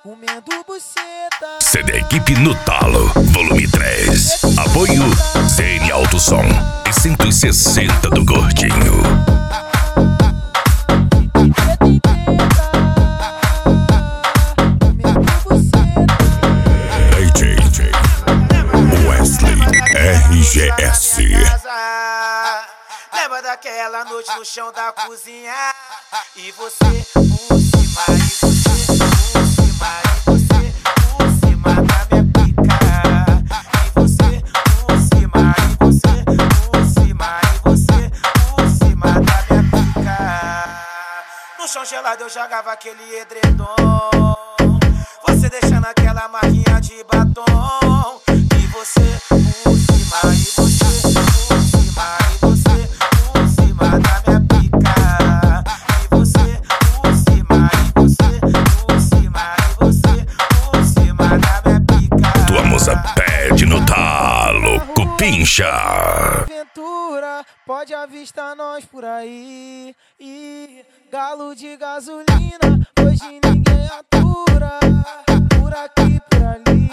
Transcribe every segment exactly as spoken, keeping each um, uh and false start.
comendo buceta. C D Equipe no Talo, volume três. Apoio Z N Alto Som e cento e sessenta do Gordinho. D J Wesley R G S. Lembra daquela noite no chão da cozinha? E você por cima, e você por cima, e você por cima da minha pica. E você por cima, e você por cima, e você por cima da minha pica. No chão gelado eu jogava aquele edredom, você deixando aquela marquinha de batom. E você por cima, e você por cima, e você por cima da minha pica. E você por cima, e você por cima, e você por cima da minha pica. Tua moça pede no talo, cupincha. Aventura, pode avistar nós por aí. E galo de gasolina, hoje ninguém atura. Por aqui, por ali.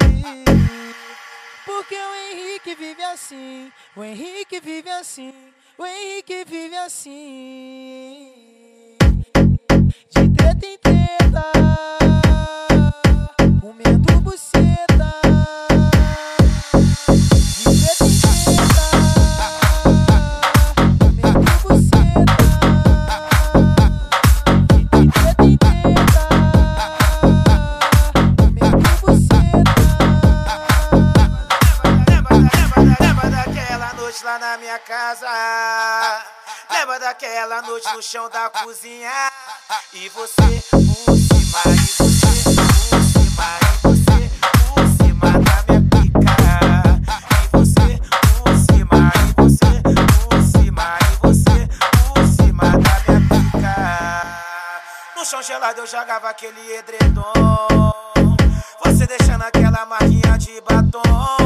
Porque o Henrique vive assim, o Henrique vive assim, o Henrique vive assim. De treta em treta, comendo buceta. De treta em treta, comendo buceta. De treta em treta, comendo buceta. Lembra daquela noite lá na minha casa? Lembra daquela noite no chão da cozinha? E você por cima, e você por cima, e você por cima da minha pica. E você por cima, e você por cima, e você por cima da minha pica. No chão gelado eu jogava aquele edredom, você deixando aquela marquinha de batom.